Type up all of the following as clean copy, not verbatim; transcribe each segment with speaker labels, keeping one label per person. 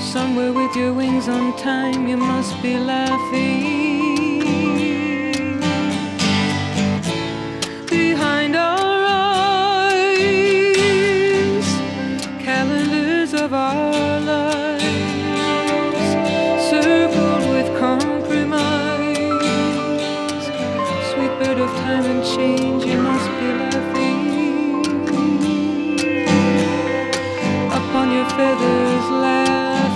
Speaker 1: Somewhere with your wings on time, you must be laughing. Behind our eyes, calendars of our lives, circled with compromise. Sweet bird of time and change, you must be laughing. Up on your feathers, laughing.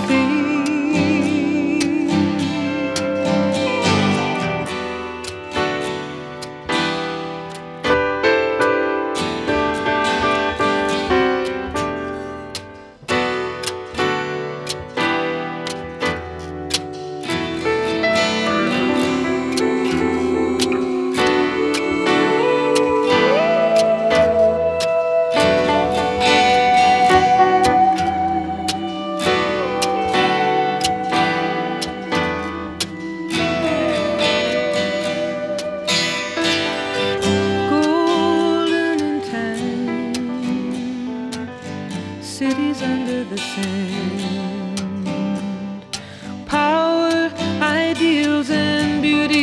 Speaker 1: Cities under the sand, power, ideals, and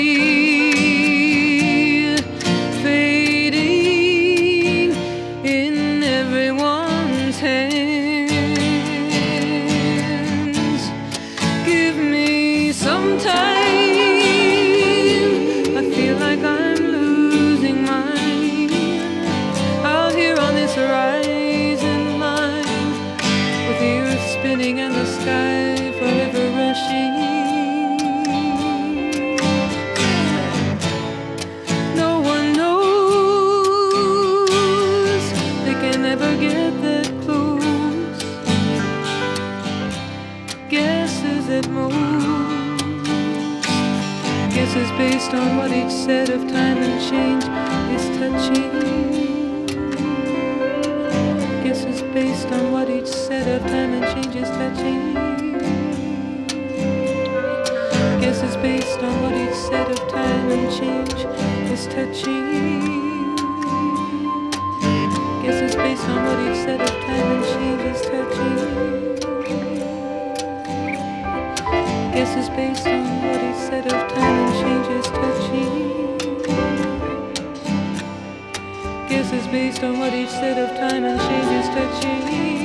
Speaker 1: beauty fading in everyone's hands. Give me some time, I feel like I'm losing mine out here on this horizon line, with the earth spinning and the sky forever rushing. No one knows, they can never get that close. Guesses at most, guesses based on what each set of time and change is touching. Guesses based on what each set of time and change is touching. Guesses based on what each set of time and change is touching. Guesses based on what each set of time and change is touching. Guesses based on what each set of time and change is touching. Guesses based on what each set of time and change is touching.